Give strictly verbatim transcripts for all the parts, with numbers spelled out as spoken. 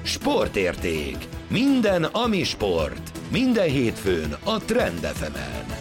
Sportérték. Minden, ami sport. Minden hétfőn a Trend ef emen.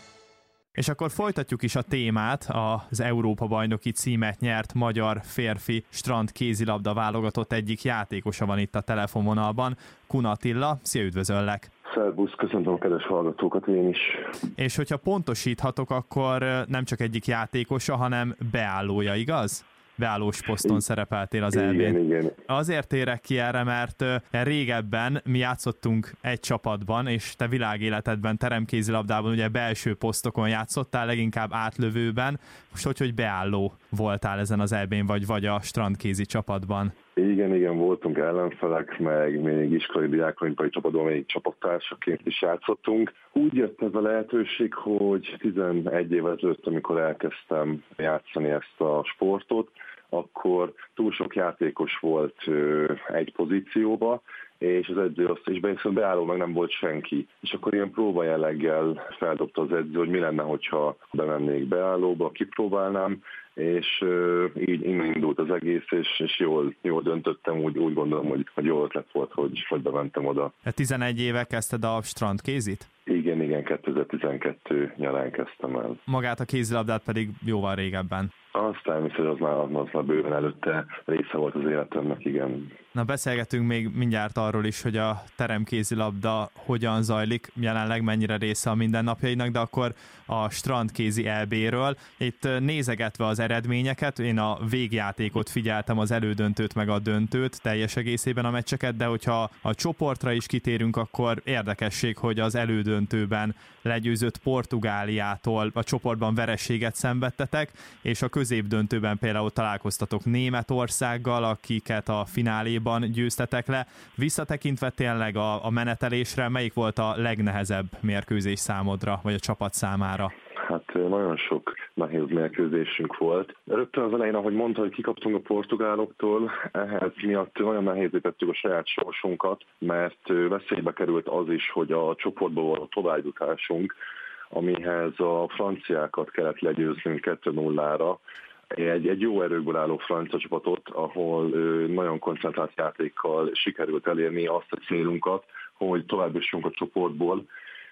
És akkor folytatjuk is a témát. Az Európa-bajnoki címet nyert magyar férfi strand kézilabda válogatott egyik játékosa van itt a telefonvonalban, Kun Attila. Szia, üdvözöllek! Szervusz, köszöntöm a kedves hallgatókat én is. És hogyha pontosíthatok, akkor nem csak egyik játékosa, hanem beállója, igaz? Beállós poszton szerepeltél az é bén. Igen, igen. Azért érek ki erre, mert régebben mi játszottunk egy csapatban, és te világéletedben teremkézilabdában ugye belső posztokon játszottál, leginkább átlövőben. Most hogy, hogy beálló voltál ezen az é bén, vagy, vagy a strandkézi csapatban? Igen, igen, voltunk ellenfelek, meg még iskolai diákolimpai csapatban még csapattársaként is játszottunk. Úgy jött ez a lehetőség, hogy tizenegy évvel ezelőtt, amikor elkezdtem játszani ezt a sportot, akkor túl sok játékos volt egy pozícióba, és az edzőosztásban viszont beálló meg nem volt senki. És akkor ilyen próba jelleggel feldobta az edző, hogy mi lenne, hogyha bemennék beállóba, kipróbálnám, és uh, így innen indult az egész, és, és jól, jól döntöttem, úgy, úgy gondolom, hogy, hogy jó ötlet volt, hogy, hogy bementem oda. tizenegy éve kezdted a strandkézit? Igen, igen, kétezer-tizenkettő nyarán kezdtem el. Magát a kézilabdát pedig jóval régebben. Az természetesen az már, az már bőven előtte része volt az életemnek, igen. Na, beszélgetünk még mindjárt arról is, hogy a teremkézilabda hogyan zajlik, jelenleg mennyire része a mindennapjainak, de akkor a strandkézi é béről. Itt nézegetve az eredményeket, én a végjátékot figyeltem, az elődöntőt meg a döntőt, teljes egészében a meccseket, de hogyha a csoportra is kitérünk, akkor érdekesség, hogy az elődöntőben legyőzött Portugáliától a csoportban vereséget szenvedtetek, és a középdöntőben például találkoztatok Németországgal, akiket a fináléban győztetek le. Visszatekintve tényleg a, a menetelésre, melyik volt a legnehezebb mérkőzés számodra, vagy a csapat számára? Hát nagyon sok nehéz mérkőzésünk volt. Rögtön az elején, ahogy mondta, hogy kikaptunk a portugáloktól, ehhez miatt nagyon nehézé tettük a saját sorsunkat, mert veszélybe került az is, hogy a csoportból való továbbjutásunk, amihez a franciákat kellett legyőznünk kettő nullára, egy, egy jó erőkből álló francia csapatot, ahol ö, nagyon koncentrált játékkal sikerült elérni azt a célunkat, hogy tovább jussunk a csoportból,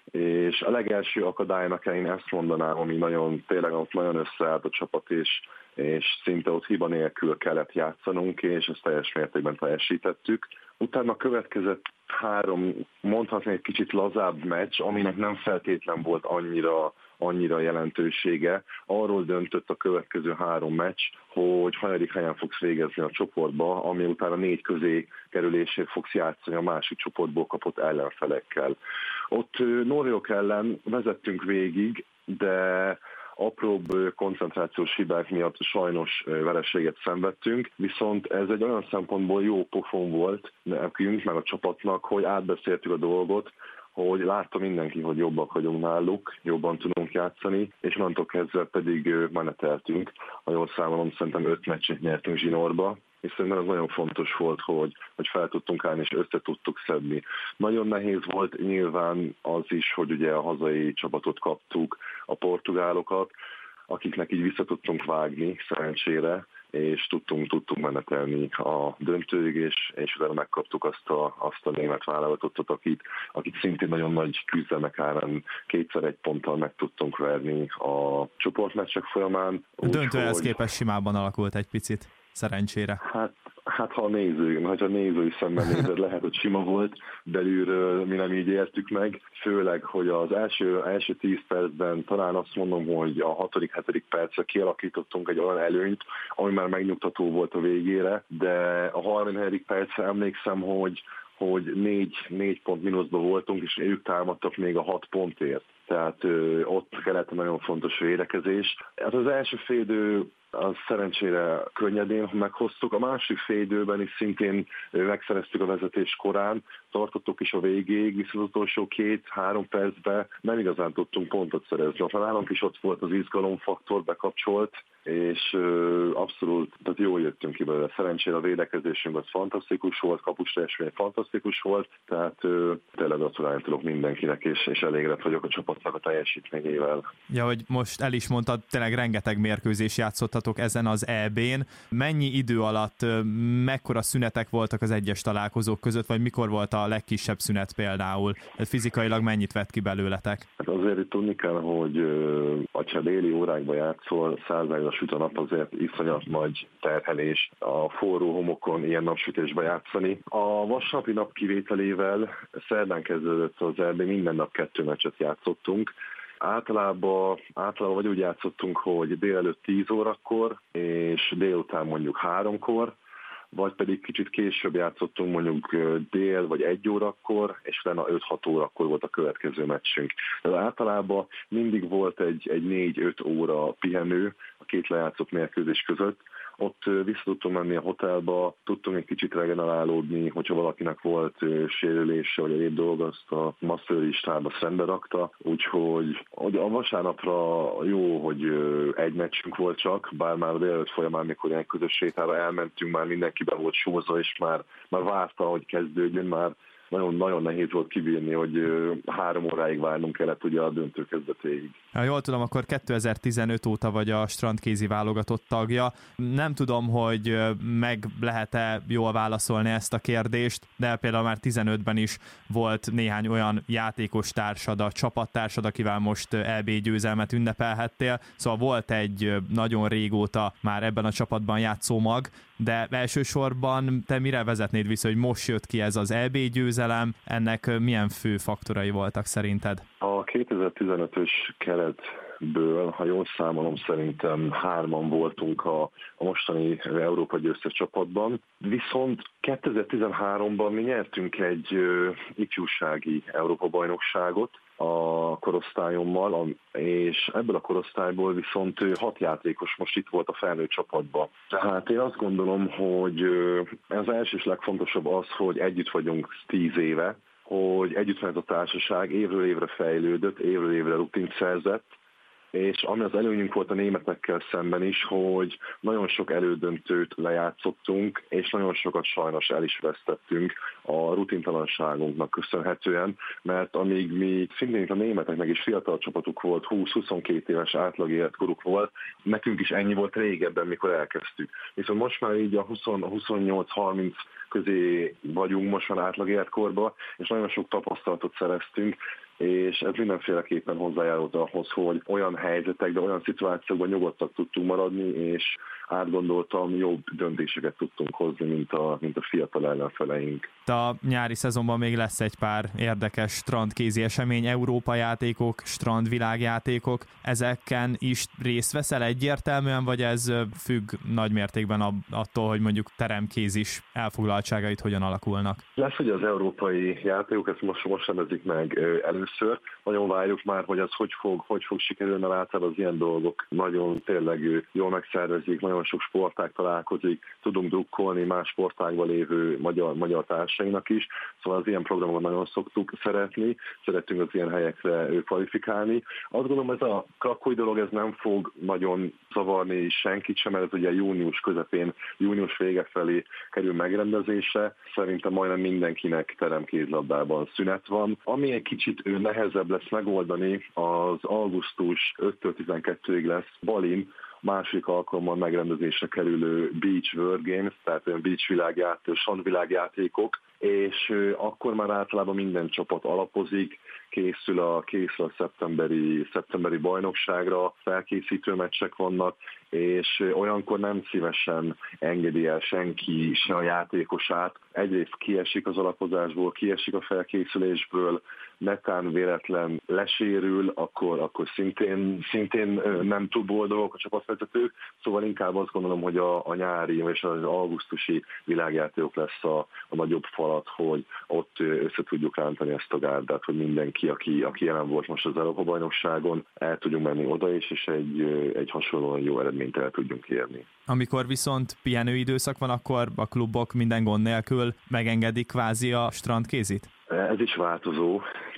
és a legelső akadálynak én ezt mondanám, ami nagyon, tényleg ott nagyon összeállt a csapat, és, és szinte ott hiba nélkül kellett játszanunk, és ezt teljes mértékben teljesítettük. Utána következett három, mondhatni egy kicsit lazább meccs, aminek nem feltétlen volt annyira, annyira jelentősége. Arról döntött a következő három meccs, hogy hanyadik helyen fogsz végezni a csoportba, ami utána négy közé kerülésért fogsz játszani a másik csoportból kapott ellenfelekkel. Ott Norjók ellen vezettünk végig, de apróbb koncentrációs hibák miatt sajnos vereséget szenvedtünk, viszont ez egy olyan szempontból jó pofon volt nekünk, meg a csapatnak, hogy átbeszéltük a dolgot, hogy látta mindenki, hogy jobbak vagyunk náluk, jobban tudunk játszani, és onnantól kezdve pedig meneteltünk. Ha jól számolom, szerintem öt meccset nyertünk zsinórba, és szerintem ez nagyon fontos volt, hogy, hogy fel tudtunk állni, és össze tudtuk szedni. Nagyon nehéz volt nyilván az is, hogy ugye a hazai csapatot kaptuk, a portugálokat, akiknek így vissza tudtunk vágni, szerencsére, és tudtunk, tudtunk menetelni a döntőig, és, és utána megkaptuk azt a, azt a német válogatottat, akit, akit szintén nagyon nagy küzdelmek árán kétszer egy ponttal meg tudtunk verni a csoportmeccsek folyamán. A döntő ehhez képest simában alakult egy picit, szerencsére. Hát, hát ha a néző, ha a nézői szemben nézed, lehet, hogy sima volt, belülről mi nem így értük meg, főleg, hogy az első, első tíz percben talán azt mondom, hogy a hatodik, hetedik percre kialakítottunk egy olyan előnyt, ami már megnyugtató volt a végére, de a harmincnegyedik percre emlékszem, hogy hogy négy, négy pont mínuszban voltunk, és ők támadtak még a hat pontért. Tehát ö, ott kellett nagyon fontos védekezés. Hát az első félidő az szerencsére könnyedén meghoztuk. A másik félidőben is szintén megszereztük a vezetés korán, tartottuk is a végéig, viszont az utolsó két-három percben nem igazán tudtunk pontot szerezni. A nálunk is ott volt az izgalomfaktor, bekapcsolt, és abszolút tehát jól jöttünk ki belőle. Szerencsére a védekezésünk az fantasztikus volt, kapus teljesítmény fantasztikus volt, tehát tényleg gratulálni tudok mindenkinek, és, és elégedett vagyok a csapatnak a teljesítményével. Ja, hogy most el is mondtad, tényleg rengeteg mérkőzés játszottatok ezen az é bén. Mennyi idő alatt, mekkora szünetek voltak az egyes találkozók között, vagy mikor volt a legkisebb szünet például? Fizikailag mennyit vett ki belőletek? Hát azért itt tudni kell, hogy ha déli órákban játszol, százágra süt a nap, azért iszonyat nagy terhelés a forró homokon ilyen napsütésbe játszani. A vasárnapi nap kivételével szerdán kezdődött az é bé, minden nap kettő meccset játszottunk. Általában, általában vagy úgy játszottunk, hogy délelőtt tíz órakor, és délután mondjuk háromkor, vagy pedig kicsit később játszottunk mondjuk dél vagy egy órakor, és utána öt-hat órakor volt a következő meccsünk. De általában mindig volt egy, egy négy-öt óra pihenő a két lejátszott mérkőzés között. Ott vissza tudtunk menni a hotelba, tudtunk egy kicsit regenerálódni, hogyha valakinek volt sérülése, vagy egyéb dolog, azt a masszőri stáb rendbe rakta. Úgyhogy a vasárnapra jó, hogy egy meccsünk volt csak, bár már délelőtt folyamán, mikor ilyen közös sétára elmentünk, már mindenki be volt sózva, és már, már várta, hogy kezdődjön, már nagyon, nagyon nehéz volt kibírni, hogy három óráig várnunk kellett ugye a döntő kezdetéig. Ha jól tudom, akkor kétezer-tizenöt óta vagy a strandkézi válogatott tagja. Nem tudom, hogy meg lehet-e jól válaszolni ezt a kérdést, de például már tizenötben is volt néhány olyan játékos társad, a csapattársad, akivel most é bé győzelmet ünnepelhettél. Szóval volt egy nagyon régóta már ebben a csapatban játszó mag, de elsősorban te mire vezetnéd vissza, hogy most jött ki ez az é bé győzelem, ennek milyen fő faktorai voltak szerinted? A kétezer-tizenötös keretből, ha jól számolom, szerintem hárman voltunk a, a mostani Európa győztes csapatban, viszont kétezer-tizenháromban mi nyertünk egy ö, ifjúsági Európa-bajnokságot a korosztályommal, és ebből a korosztályból viszont hat játékos most itt volt a felnőtt csapatban. Tehát én azt gondolom, hogy az első és legfontosabb az, hogy együtt vagyunk tíz éve, hogy együtt van ez a társaság, évről évre fejlődött, évről évre rutint szerzett, és ami az előnyünk volt a németekkel szemben is, hogy nagyon sok elődöntőt lejátszottunk, és nagyon sokat sajnos el is vesztettünk a rutintalanságunknak köszönhetően, mert amíg mi szintén a németeknek is fiatal csapatuk volt, húsz-huszonkettő éves átlag életkoruk volt, nekünk is ennyi volt régebben, mikor elkezdtük. Viszont most már így a huszonnyolc-harminc közé vagyunk most már átlag életkorban, és nagyon sok tapasztalatot szereztünk, és ez mindenféleképpen hozzájárult ahhoz, hogy olyan helyzetekben, olyan szituációkban nyugodtak tudtunk maradni, és átgondoltam, jobb döntéseket tudtunk hozni, mint a, mint a fiatal ellenfeleink. A nyári szezonban még lesz egy pár érdekes strandkézi esemény, Európa játékok, strandvilágjátékok. Ezeken is részt veszel egyértelműen, vagy ez függ nagymértékben attól, hogy mondjuk teremkéz is elfoglaltságait hogyan alakulnak? Lesz ugye az európai játékok, ezt most, most rendezik meg először. Nagyon várjuk már, hogy az hogy fog, hogy fog sikerülni, mert általában az ilyen dolgok nagyon tényleg jól megszervezik, nagyon sok sportág találkozik, tudunk drukkolni más sportágban lévő magyar, magyar társainak is, szóval az ilyen programokat nagyon szoktuk szeretni, szeretünk az ilyen helyekre kvalifikálni. Azt gondolom, ez a krakói dolog ez nem fog nagyon zavarni senkit sem, mert ez ugye június közepén, június vége felé kerül megrendezésre. Szerintem majdnem mindenkinek teremkézlabdában szünet van. Ami egy kicsit nehezebb lesz megoldani, az augusztus ötödikétől tizenkettedikéig lesz Balin, másik alkalommal megrendezésre kerülő Beach World Games, tehát olyan beach világjáték, sandvilágjátékok, és akkor már általában minden csapat alapozik, készül a, készül a szeptemberi, szeptemberi bajnokságra, felkészítő meccsek vannak, és olyankor nem szívesen engedi el senki se a játékosát. Egyrészt kiesik az alapozásból, kiesik a felkészülésből, netán véletlen lesérül, akkor, akkor szintén, szintén nem túl boldogok a csapatvezetők, szóval inkább azt gondolom, hogy a, a nyári és az augusztusi világjátékok lesz a, a nagyobb falat, hogy ott össze tudjuk rántani ezt a gárdát, hogy mindenki, aki, aki jelen volt most az Európa-bajnokságon, el tudjunk menni oda is, és egy, egy hasonlóan jó eredményt el tudjunk érni. Amikor viszont pihenőidőszak van, akkor a klubok minden gond nélkül megengedik kvázi a strandkézit? Ez is változó.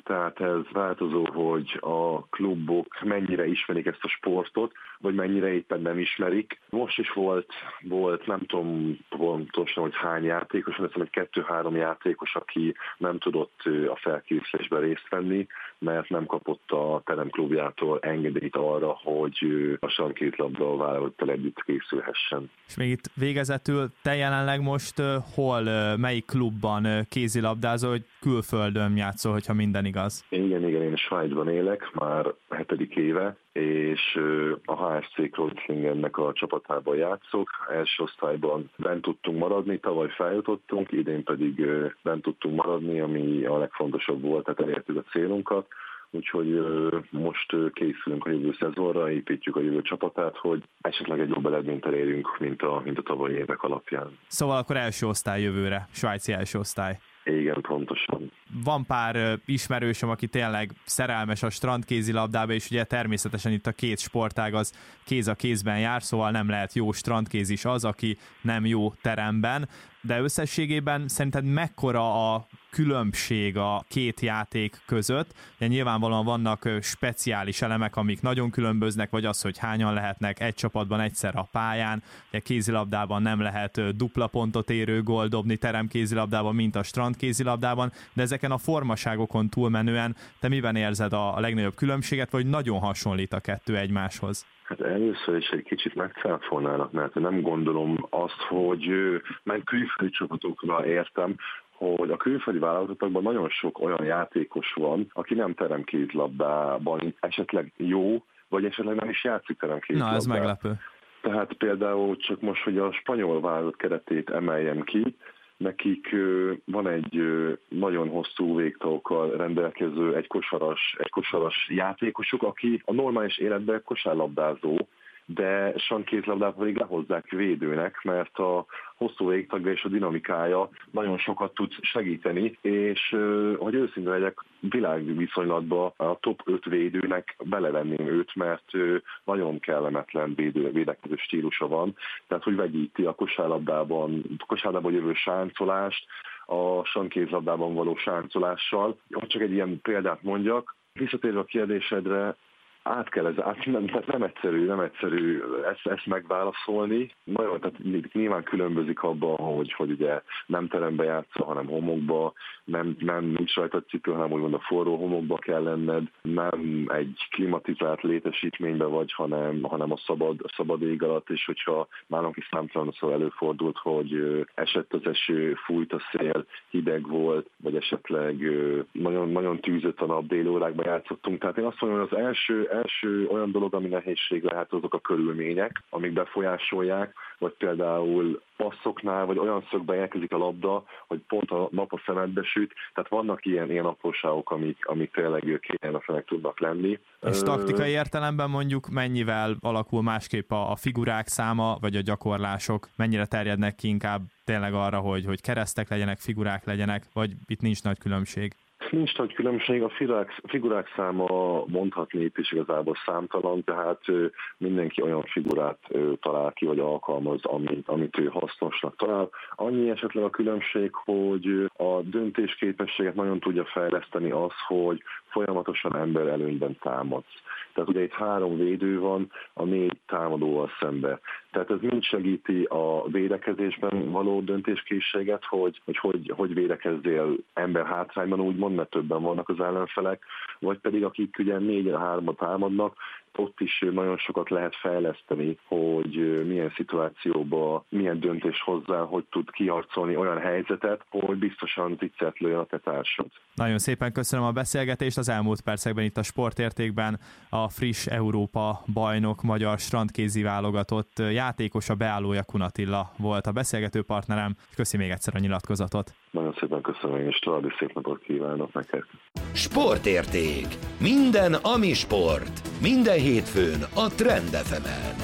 tehát ez változó, hogy a klubok mennyire ismerik ezt a sportot, vagy mennyire éppen nem ismerik. Most is volt, volt nem tudom pontosan, hogy hány játékos, hanem egy kettő-három játékos, aki nem tudott a felkészülésben részt venni, mert nem kapott a teremklubjától engedélyt arra, hogy a sarkétlabda vállalattal együtt készülhessen. És még itt végezetül, te jelenleg most hol, melyik klubban kézilabdázol, hogy külföldön játszol, hogyha minden igaz? Igen, igen, én Svájcban élek már hetedik éve, és a há es cé Kreuzlingennek a csapatában játszok. Első osztályban bent tudtunk maradni, tavaly feljutottunk, idén pedig bent tudtunk maradni, ami a legfontosabb volt, tehát elértük a célunkat. Úgyhogy most készülünk a jövő szezonra, építjük a jövő csapatát, hogy esetleg egy jobb eredményt elérjünk, mint a, mint a tavalyi évek alapján. Szóval akkor első osztály jövőre, svájci első osztály. Igen, pontosan. Van pár ismerősöm, aki tényleg szerelmes a strandkézilabdába, és ugye természetesen itt a két sportág az kéz a kézben jár, szóval nem lehet jó strandkéz is az, aki nem jó teremben, de összességében szerinted mekkora a különbség a két játék között? Ugye nyilvánvalóan vannak speciális elemek, amik nagyon különböznek, vagy az, hogy hányan lehetnek egy csapatban egyszer a pályán. Ugye kézilabdában nem lehet dupla pontot érő gól dobni teremkézilabdában, mint a strandkézilabdában, de ezeken a formaságokon túlmenően te miben érzed a legnagyobb különbséget, vagy nagyon hasonlít a kettő egymáshoz? Hát először is egy kicsit megcáfolnának, mert nem gondolom azt, hogy meg külföldi csapatokra értem, hogy a külföldi vállalatokban nagyon sok olyan játékos van, aki nem teremkézilabdában esetleg jó, vagy esetleg nem is játszik teremkézilabdában. Na, ez meglepő. Tehát például csak most, hogy a spanyol vállalat keretét emeljem ki, nekik van egy nagyon hosszú végtagokkal rendelkező egy kosaras, egy kosaras játékosuk, aki a normális életben kosárlabdázó, de strandkézilabdában pedig lehozzák védőnek, mert a hosszú végtagja és a dinamikája nagyon sokat tud segíteni, és hogy őszinte legyek, világviszonylatban a top öt védőnek belevenném őt, mert nagyon kellemetlen védő, védekező stílusa van, tehát hogy vegyíti a kosárlabdában, kosárlabdában jövő sáncolást, a strandkézilabdában való sáncolással. Hogy csak egy ilyen példát mondjak, visszatérve a kérdésedre, át kell ez, át, nem, tehát nem egyszerű, nem egyszerű ezt, ezt megválaszolni. Nagyon, tehát nyilván különbözik abban, hogy, hogy ugye nem terembe játszol, hanem homokba, nem, nem nincs rajta cipő, hanem úgymond a forró homokba kell lenned, nem egy klimatizált létesítménybe vagy, hanem, hanem a szabad, a szabad ég alatt, és hogyha nálunk is számtalanszor előfordult, hogy esett az eső, fújt a szél, hideg volt, vagy esetleg nagyon, nagyon tűzött a nap, déli órákban játszottunk. Tehát én azt mondom, hogy az első első olyan dolog, ami nehézség lehet, azok a körülmények, amik befolyásolják, vagy például passzoknál, vagy olyan szögben érkezik a labda, hogy pont a nap a szemedbe süt, tehát vannak ilyen, ilyen apróságok, amik, amik tényleg kényelmetlenek tudnak lenni. És taktikai értelemben mondjuk mennyivel alakul másképp a, a figurák száma, vagy a gyakorlások, mennyire terjednek ki inkább tényleg arra, hogy, hogy keresztek legyenek, figurák legyenek, vagy itt nincs nagy különbség? Nincs nagy különbség, a figurák, figurák száma mondhatni itt is igazából számtalan, tehát mindenki olyan figurát talál ki, vagy alkalmaz, amit, amit ő hasznosnak talál. Annyi esetleg a különbség, hogy a döntésképességet nagyon tudja fejleszteni az, hogy folyamatosan ember előnyben támadsz. Tehát ugye itt három védő van a négy támadóval szembe. Tehát ez mind segíti a védekezésben való döntéskészséget, hogy hogy, hogy, hogy védekezzél ember hátrányban, úgymond, mert többen vannak az ellenfelek, vagy pedig akik ugye négyen hármat támadnak, ott is nagyon sokat lehet fejleszteni, hogy milyen szituációban, milyen döntés hozzá, hogy tud kiharcolni olyan helyzetet, hogy biztosan tisztelt lőjön a te társad. Nagyon szépen köszönöm a beszélgetést. Az elmúlt percekben itt a Sportértékben a friss Európa bajnok magyar strandkézi válogatott játékosa, beállója Kun Attila volt a beszélgető partnerem. Köszi még egyszer a nyilatkozatot. Nagyon szépen köszönöm, és további szép napot kívánok neked. Sportérték. Minden, ami sport. Minden hétfőn a Trend ef emen.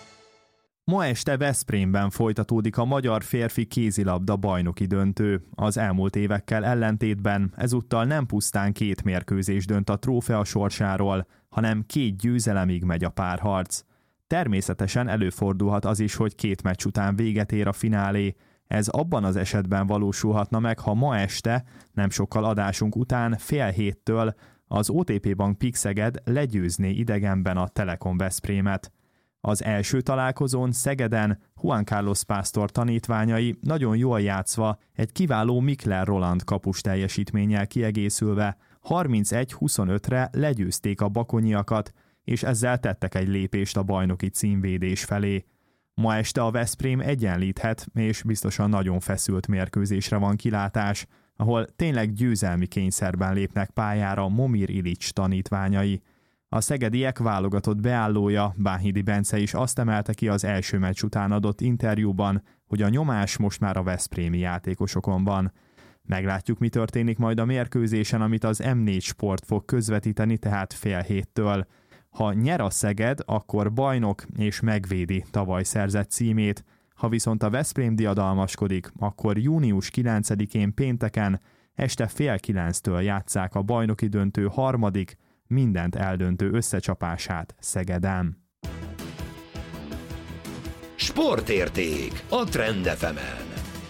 Ma este Veszprémben folytatódik a magyar férfi kézilabda bajnoki döntő. Az elmúlt évekkel ellentétben ezúttal nem pusztán két mérkőzés dönt a trófea sorsáról, hanem két győzelemig megy a párharc. Természetesen előfordulhat az is, hogy két meccs után véget ér a finálé. Ez abban az esetben valósulhatna meg, ha ma este, nem sokkal adásunk után, fél héttől az o té pé Bank Pix Szeged legyőzné idegenben a Telekom Veszprémet. Az első találkozón Szegeden Juan Carlos Pásztor tanítványai nagyon jól játszva, egy kiváló Mikler Roland kapus teljesítménnyel kiegészülve harmincegy huszonötre legyőzték a bakonyiakat, és ezzel tettek egy lépést a bajnoki címvédés felé. Ma este a Veszprém egyenlíthet, és biztosan nagyon feszült mérkőzésre van kilátás, ahol tényleg győzelmi kényszerben lépnek pályára Momir Ilics tanítványai. A szegediek válogatott beállója, Bánhidi Bence is azt emelte ki az első meccs után adott interjúban, hogy a nyomás most már a veszprémi játékosokon van. Meglátjuk, mi történik majd a mérkőzésen, amit az em négy Sport fog közvetíteni, tehát fél héttől. Ha nyer a Szeged, akkor bajnok és megvédi tavaly szerzett címét. Ha viszont a Veszprém diadalmaskodik, akkor június kilencedikén pénteken este fél kilenctől játsszák a bajnoki döntő harmadik, mindent eldöntő összecsapását Szegeden. Sportérték a Trend ef emen.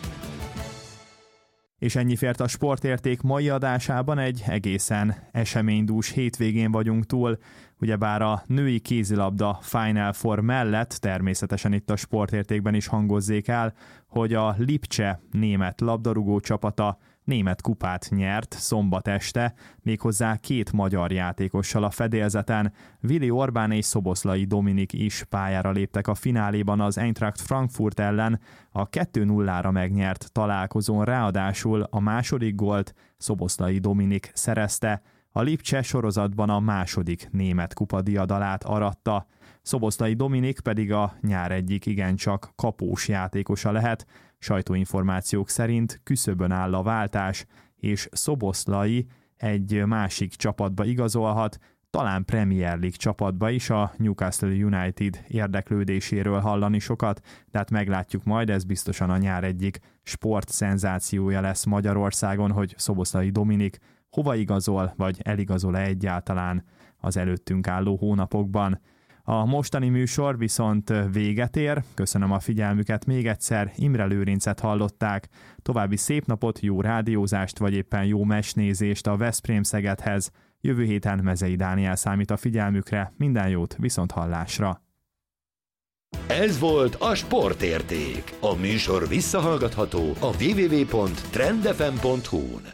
És ennyi fért a Sportérték mai adásában, egy egészen eseménydús hétvégén vagyunk túl, ugyebár a női kézilabda Final Four mellett természetesen itt a Sportértékben is hangozzék el, hogy a Lipcse német labdarúgó csapata német kupát nyert szombat este, méghozzá két magyar játékossal a fedélzeten. Vili Orbán és Szoboszlai Dominik is pályára léptek a fináléban az Eintracht Frankfurt ellen, a kettő nullára megnyert találkozón, ráadásul a második gólt Szoboszlai Dominik szerezte. A Lipcse sorozatban a második német kupa diadalát aratta. Szoboszlai Dominik pedig a nyár egyik igencsak kapós játékosa lehet. Sajtóinformációk szerint küszöbön áll a váltás, és Szoboszlai egy másik csapatba igazolhat, talán Premier League csapatba is, a Newcastle United érdeklődéséről hallani sokat, de hát meglátjuk majd, ez biztosan a nyár egyik sportszenzációja lesz Magyarországon, hogy Szoboszlai Dominik hova igazol, vagy eligazol-e egyáltalán az előttünk álló hónapokban. A mostani műsor viszont véget ér, köszönöm a figyelmüket még egyszer, Imre Lőrincet hallották, további szép napot, jó rádiózást, vagy éppen jó meccsnézést a Veszprém Szegedhez, jövő héten Mezei Dániel számít a figyelmükre, minden jót, viszont hallásra! Ez volt a Sportérték, a műsor visszahallgatható a double-u double-u double-u pont trend f m pont hu-n.